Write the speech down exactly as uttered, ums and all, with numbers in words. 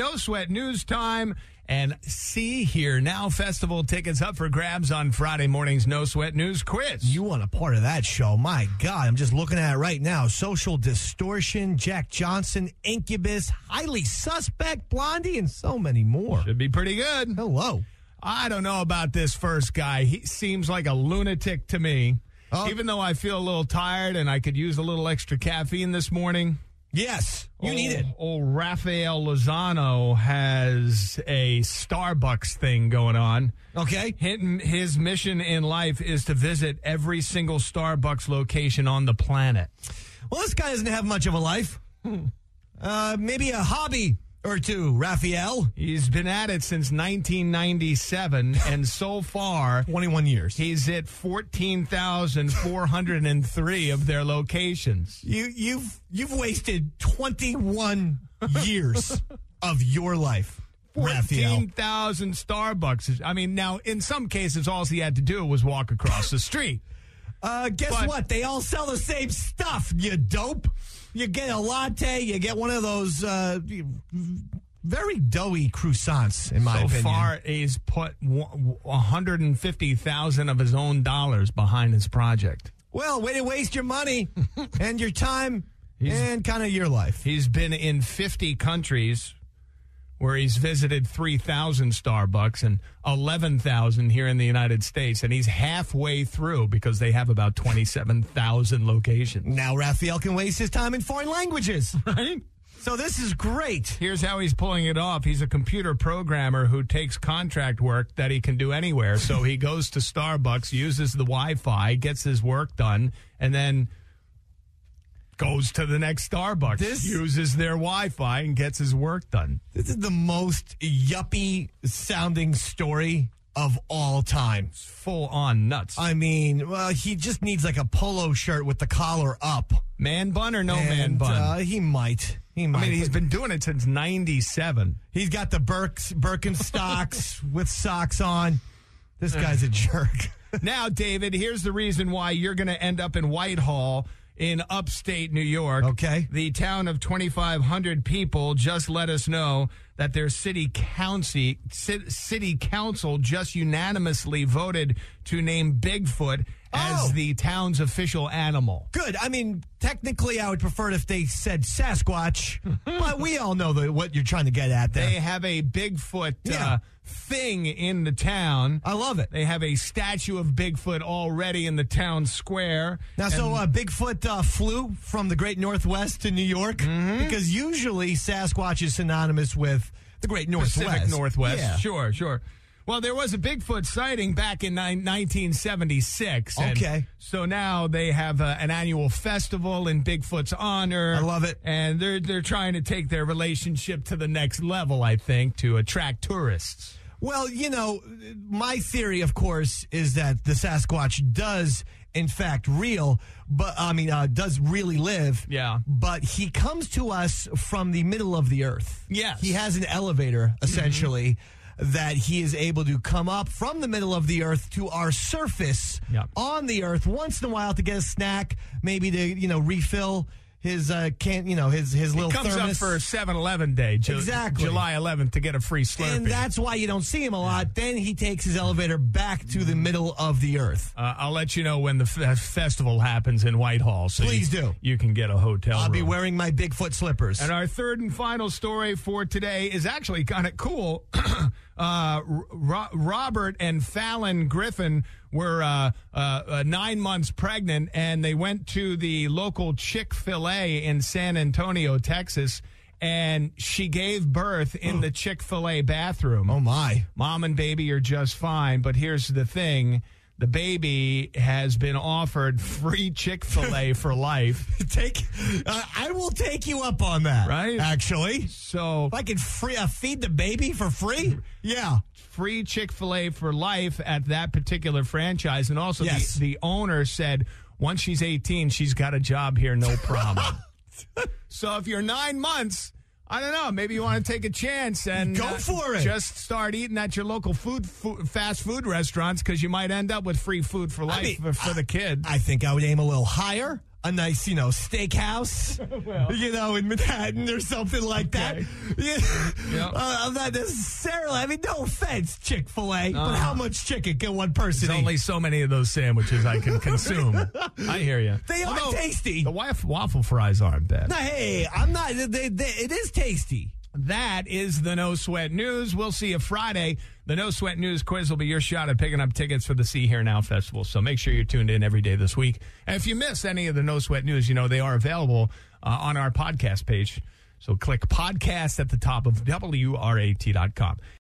No Sweat News Time. And See Here Now Festival tickets up for grabs on Friday morning's No Sweat News Quiz. You want a part of that show. My God, I'm just looking at it right now. Social Distortion, Jack Johnson, Incubus, Highly Suspect, Blondie, and so many more. Should be pretty good. Hello. I don't know about this first guy. He seems like a lunatic to me. Oh. Even though I feel a little tired and I could use a little extra caffeine this morning. Yes, you old, need it. Old Rafael Lozano has a Starbucks thing going on. Okay. His mission in life is to visit every single Starbucks location on the planet. Well, this guy doesn't have much of a life. Uh, maybe a hobby or two, Raphael. He's been at it since nineteen ninety-seven, and so far, twenty-one years. He's at fourteen thousand four hundred three of their locations. You, you've you've wasted twenty-one years of your life, Raphael. fourteen thousand Starbucks. I mean, now, in some cases, all he had to do was walk across the street. Uh, guess But- what? They all sell the same stuff, you dope. You get a latte, you get one of those uh, very doughy croissants, in my so opinion. So far, he's put one hundred fifty thousand of his own dollars behind his project. Well, way to waste your money and your time He's- and kind of your life. He's been in fifty countries where he's visited three thousand Starbucks and eleven thousand here in the United States. And he's halfway through because they have about twenty-seven thousand locations. Now Raphael can waste his time in foreign languages. Right? So this is great. Here's how he's pulling it off. He's a computer programmer who takes contract work that he can do anywhere. So he goes to Starbucks, uses the Wi-Fi, gets his work done, and then goes to the next Starbucks, This- uses their Wi-Fi, and gets his work done. This is the most yuppie sounding story of all time. Full on nuts. I mean, well, he just needs like a polo shirt with the collar up. Man bun or no man And, bun? Uh, he might. He might. I mean, he's But been doing it since ninety-seven. he's got the Birks, Birkenstocks with socks on. This guy's a jerk. Now, David, here's the reason why you're going to end up in Whitehall in upstate New York. Okay. The town of twenty-five hundred people just let us know that their city council, city council just unanimously voted to name Bigfoot as Oh. the town's official animal. Good. I mean, technically, I would prefer it if they said Sasquatch, but we all know the, what you're trying to get at there. They have a Bigfoot Yeah. uh, thing in the town. I love it. They have a statue of Bigfoot already in the town square. Now, so uh, Bigfoot uh, flew from the Great Northwest to New York Mm-hmm. because usually Sasquatch is synonymous with the Great Northwest. Pacific Northwest. Yeah. Sure, sure. Well, there was a Bigfoot sighting back in ni- nineteen seventy-six. and Okay. So now they have uh, an annual festival in Bigfoot's honor. I love it. And they're they're trying to take their relationship to the next level, I think, to attract tourists. Well, you know, my theory, of course, is that the Sasquatch does, in fact, real, but I mean, uh, does really live. Yeah. But he comes to us from the middle of the earth. Yes. He has an elevator, essentially, that he is able to come up from the middle of the earth to our surface Yeah. on the earth once in a while to get a snack, maybe to, you know, refill his uh can you know his his little Comes thermos. up for seven eleven Day, Ju- Exactly. July eleventh, to get a free Slurpee. And that's why you don't see him a lot. Then he takes his elevator back to the middle of the earth. Uh, I'll let you know when the f- festival happens in Whitehall. So Please you, do. You can get a hotel I'll room. be wearing my Bigfoot slippers. And our third and final story for today is actually kind of cool. uh, Ro- Robert and Fallon Griffin were uh, uh, uh, nine months pregnant, and they went to the local Chick-fil-A in San Antonio, Texas, and she gave birth in the Chick-fil-A bathroom. Oh, my. Mom and baby are just fine, but here's the thing. The baby has been offered free Chick-fil-A for life. Take, uh, I will take you up on that. Right? Actually. So If I could free, uh, feed the baby for free? Yeah. free Chick-fil-A for life at that particular franchise. And also Yes. the, the owner said once she's eighteen, she's got a job here, no problem. So if you're nine months, I don't know, maybe you want to take a chance and Go for it. Just start eating at your local food, food fast food restaurants, because you might end up with free food for life mean, for, for the kid. I think I would aim a little higher. a nice, you know, steakhouse, well, you know, in Manhattan or something like okay. that. Yeah. Yep. Uh, I'm not necessarily, I mean, no offense, Chick-fil-A, uh, but how much chicken can one person There's eat? only so many of those sandwiches I can consume. I hear you. They are Although, tasty. The waff- waffle fries aren't bad. No, hey, I'm not, they, they, it is tasty. That is the No Sweat News. We'll see you Friday. The No Sweat News quiz will be your shot at picking up tickets for the See Here Now Festival. So make sure you're tuned in every day this week. And if you miss any of the No Sweat News, you know, they are available uh, on our podcast page. So click podcast at the top of W R A T dot com.